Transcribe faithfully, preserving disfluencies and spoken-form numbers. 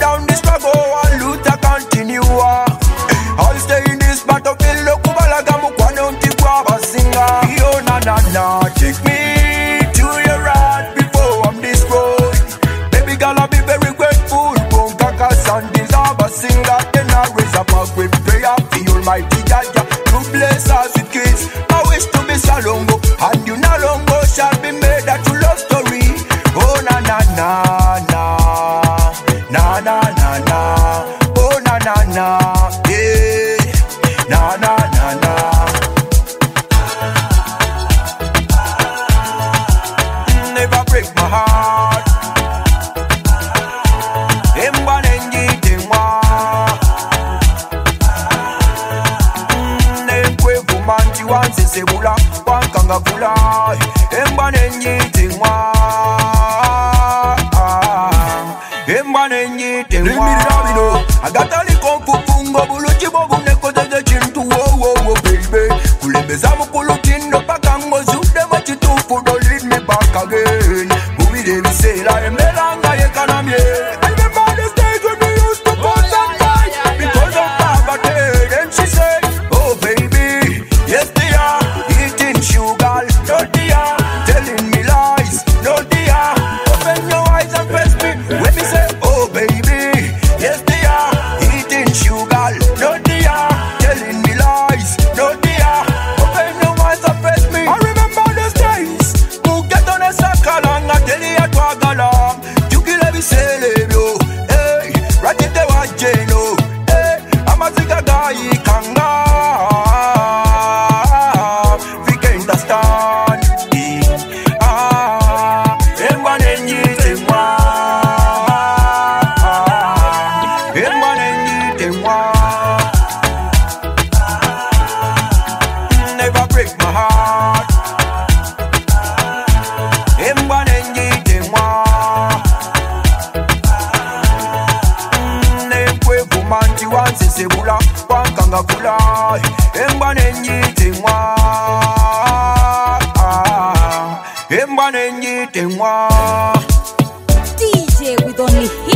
down the struggle and loot to continue. I'll stay in this battlefield, look ubalaga mukwano ntigwaba singa. Yo na na na, take me to your heart before I'm destroyed. Baby girl, I'll be very grateful. Won't cause and deserve a singer. Then I raise up a great prayer for you, Almighty God. To bless us with kids. I wish to be Salongo, and you no longer shall be made that you love story. Oh na na na na, na na na na. Oh na na na, yeah, na na na na. Never break my heart. Emba nengi tengwa. Nekwe kumanti wanse sebula, wankanga kula. Emba nengi tengwa. Emba nengi tengwa. Agatali konfufungo buluchi bobu neko tete chintu wo wo wo baby. Kulembeza mukulukindo pakango zude machitufu. Don't lead me back again. Movie they be say la emelanga yekanamye. I remember the days when we used to fuss and fight because of poverty. Then she said, oh baby, yes they are eating sugar, no they are telling me lies, no they are. Open your eyes and face me when me say, oh baby, yes they are eating sugar, no they are telling me lies, no they are. Open your eyes and face me. I remember those days. Who get on a sakalanga tell you to agala. You kill every celebro. Hey, ratite wa jeno. Hey, amaziga gai kanga. We can't understand. Ah, emba nenyi temwa. Emba nenyi temwa. Never break my heart. Emba nenyi temwa. Nekwe kumanti wanse sebula, wankanga kula. Emba nenyi temwa. Emba nenyi temwa. D J with only